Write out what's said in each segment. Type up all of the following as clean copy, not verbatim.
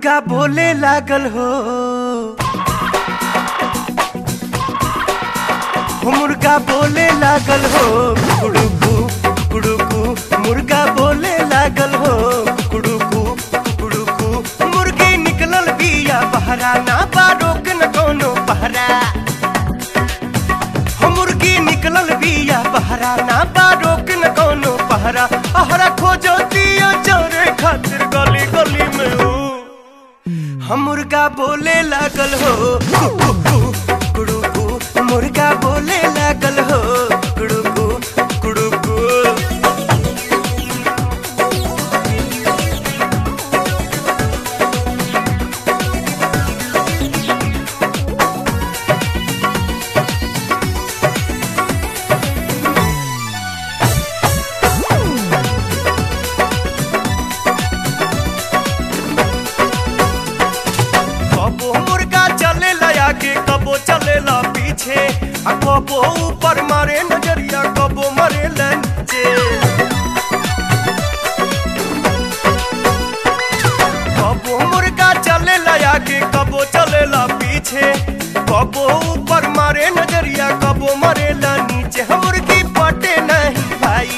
मुर्गा बोले लागल हो, मुर्गा बोले लागल हो, कुड़ुकू कुड़ुकू मुर्गा बोले लागल हो, कुड़ुकू कुड़ुकू। मुर्गी निकलल बिया बहरा, ना बा रोक न कोनो पहरा। हो मुर्गी निकलल बिया बहरा, ना बा रोक न कोनो पहरा। आहरा खोजो दिया चोरे खातिर गली गली में हो। हम मुर्गा बोले लागल हो, कुड़ुकू कुड़ुकू मुर्गा बोले लागल हो, कुड़ुकू कुड़ुकू। कबो मुर्गा चलेला आगे, कबो चलेला पीछे, कबो ऊपर मारे नजरिया, कबो मरे नीचे। कबो मुर्गा चलेला आगे, कबो चलेला पीछे, कबो ऊपर मारे नजरिया, कबो मरे नीचे। मुर्गी पटे नहीं भाई,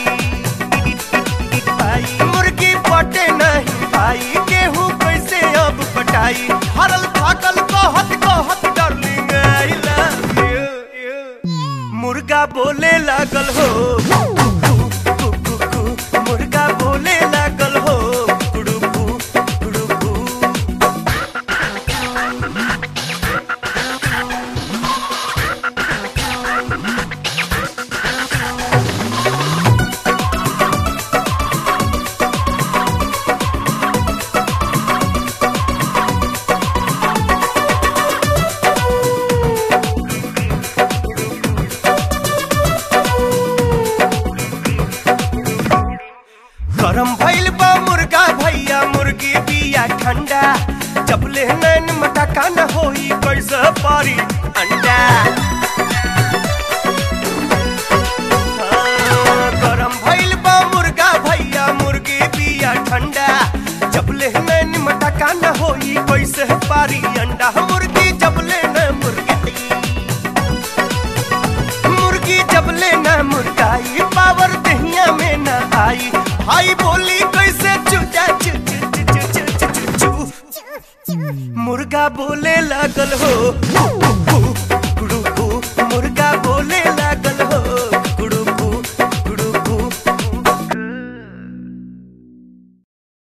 मुर्गी पटे नहीं भाई, गेहूं कैसे अब पटाई। हरल थाकल कहत कहत डार्लिंग आई लव यू। मुर्गा बोले लागल हो, कुड़ुकू मुर्गा बोले लागल हो, कुड़ुकू कुड़ुकू। गरम भइल बा मुर्गा भैया, मुर्गी बिया ठंडा। जब ले नैन मटका न होई, कैसे पारी अंडा। गरम भइल बा मुर्गा भैया, मुर्गी बिया ठंडा। जब ले नैन मटका न होई, कैसे पारी अंडा। मुर्गी जब ले न मुर्गाई, मुर्गी जब ले न मुर्गाई, पावर दहिया में न आई। भाई बोली कैसे चुचा चु चु चु चु चु चु चु। मुर्गा बोले लागल हो,